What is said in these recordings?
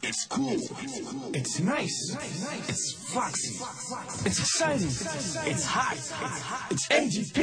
It's cool. It's nice. It's foxy. It's exciting. It's hot. It's MGP.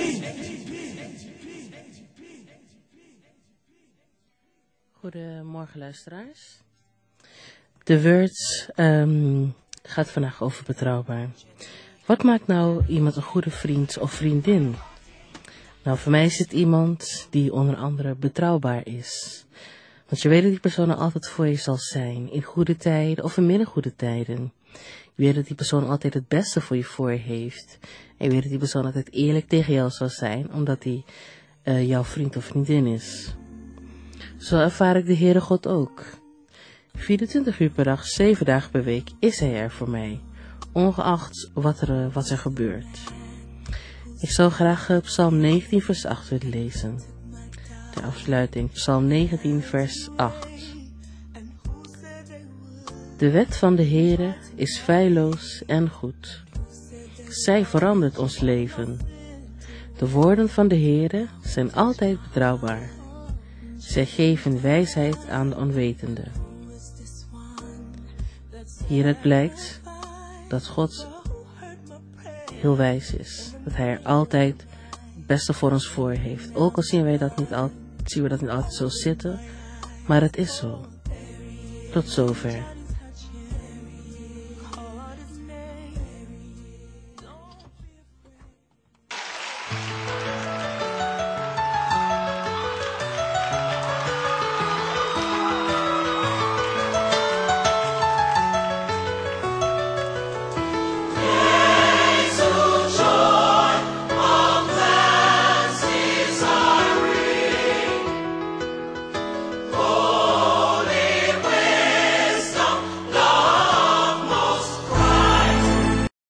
Goedemorgen luisteraars. De Words gaat vandaag over betrouwbaar. Wat maakt nou iemand een goede vriend of vriendin? Nou, voor mij is het iemand die onder andere betrouwbaar is. Want je weet dat die persoon er altijd voor je zal zijn, in goede tijden of in minder goede tijden. Je weet dat die persoon altijd het beste voor je voor heeft. En je weet dat die persoon altijd eerlijk tegen jou zal zijn, omdat hij jouw vriend of vriendin is. Zo ervaar ik de Heere God ook. 24 uur per dag, 7 dagen per week is Hij er voor mij, ongeacht wat er gebeurt. Ik zou graag Psalm 19 vers 8 willen lezen. Ter afsluiting Psalm 19 vers 8. De wet van de Heere is feilloos en goed. Zij verandert ons leven. De woorden van de Heere zijn altijd betrouwbaar. Zij geven wijsheid aan de onwetende. Hieruit blijkt dat God heel wijs is. Dat Hij er altijd het beste voor ons voor heeft. Ook al zien we dat niet altijd zo zitten. Maar het is zo. Tot zover.